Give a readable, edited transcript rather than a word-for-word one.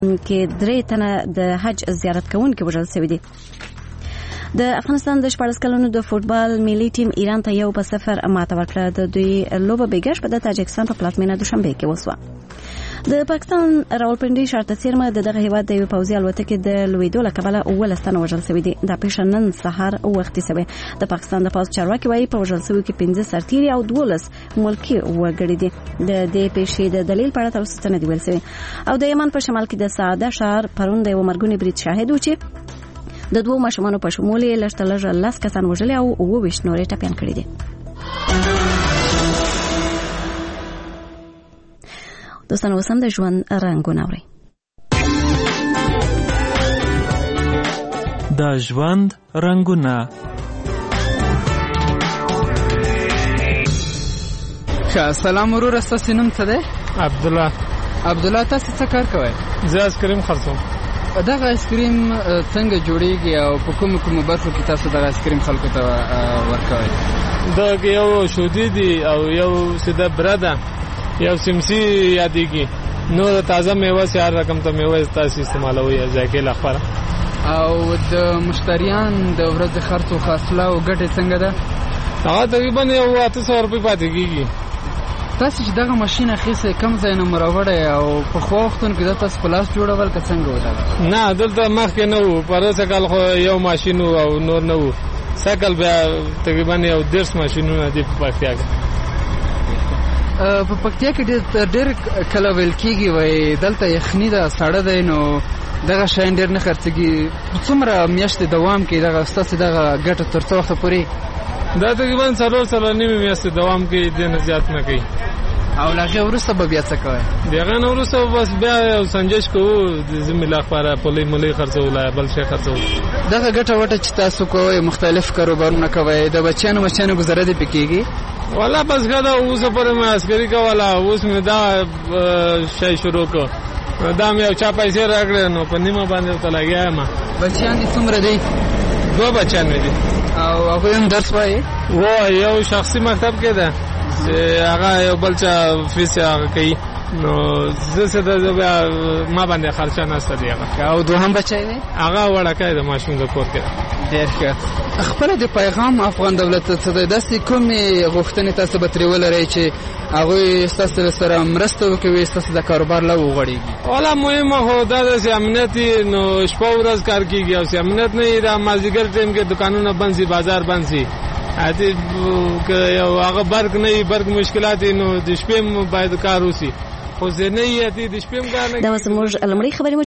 کې 3 تنه د حج زیارت کوونکي وژل شوي دي. د افغانستان د 14 کلونو د فوټبال ملي ټیم ایران ته 1-0 ماته ورکړه. د دوی لوبه بیګش په د تاجکستان په پلاتمینه دوشنبه کې وسوه. د پاکستان راولپنډي شارته سیمه دغه هیواد د یو پوځي الوتکې د لویدو له کبله 18 تنه وژل شوي دي. دا پیښه نن سهار وختي شوې. د پاکستان د پوځ چارواکي وايي په وژل شویو کې 15 سرتیري او 12 ملکي وګړي دي. د دې پیښې د دلیل په اړه تر اوسه نه دی ویل شوی. او د یمن په شمال کې د سعده شهر پرون د یو مرګوني برید شاهد و چې د 2 ماشومانو په شمول یې لږ تر لږه 10 کسان وژلي او 29 نور ټپیان کړي دي. دوستان اوس هم د ژوند رنګونه اورئ. د ژوند رنګونه. سلام ورور، ستاسو نوم څه دی؟ عبدالله. تاسو څه کار کوئ؟ زه آیسکریم خرڅوم. دغه آیسکریم څنګه جوړیږي او په کومو برخو کې تاسو دغه آیسکریم خلکو ته ورکوئ؟ دا یو شودي دي او یو سیده برده، یو سمسی یادېږي. نو تازه میوه سي هر رقم ته میوه تاسو استعمالوي ځکه لپاره. او د مشتریان د ورځې خرڅ او فاصله او ګټه څنګه ده؟ هغه تقریبا 800 روپۍ پاتې کیږي. تاسو چې دغه ماشين اخیسته کم ځای نه مراوړې او په خو وختونو کې د تاسو پلاس جوړول که څنګه ودا؟ نه دلته مخکې نه وو، پرسه کال خو یو ماشين او نور نه وو. سکل بیا تقریبا یو 10 ماشينونه دي په پکتیا کې. په پکتیا کې ډېر کله ویل کېږي وای دلته یخني ده، ساړه ده، نو دغه شاین ډېر نه خرڅېږي. څومره میاشتې دوام کوي دغه ستاسو دغه ګټه تر څو وخته پورې؟ دا تقریبا 4 نیمه میاشتې دوام کوي، دې نه زیات نه کوي. او لاغه ورسته به بیا څه کوي؟ دغه نو ورسته بس بیا یو سنجش کوو د زميله لپاره پلي ملي خرڅول بل شي خرڅول. دغه ګټه وټه چې تاسو کوی مختلف کاروبارونه کوي، د بچیانو گزاره دي پکېږي؟ والا بس غدا اوس پر ما عسکري کولا، اوس مې دا شای شروع کو. دا مې یو چا پیسې راکړې نو په نیمه باندې ته لګیا ما. بچیان دي څومره دي؟ 2 بچیان دي. او هغه هم درس وایي؟ یو شخصي مکتب کې ده چې هغه یو بل چا فیس هغه کوي. نو زه د ما باندې خرچه نشته دی هغه. او دوهم بچی دی؟ هغه وړکای د ماشوم د کور کې. ډېر ښه. خپل د پیغام افغان دولت ته د داسې کومې غوښتنې تاسو به ترې ولرئ چې هغوی ستاسو سره مرسته وکوي، ستاسو د کاروبار له وغوړېږي؟ والا مهمه خو دا ده چې امنیت نو شپه ورځ کار کېږي، او چې امنیت نه وي دا مازدیګر ټایم کې دکانونه بند شي، بازار بند شي. اته یو هغه برق نه وي، برق مشکلات نو د شپې باید کار وشي. خو زه نه یې د شپې کار نه. دا زموږ لمړی خبرې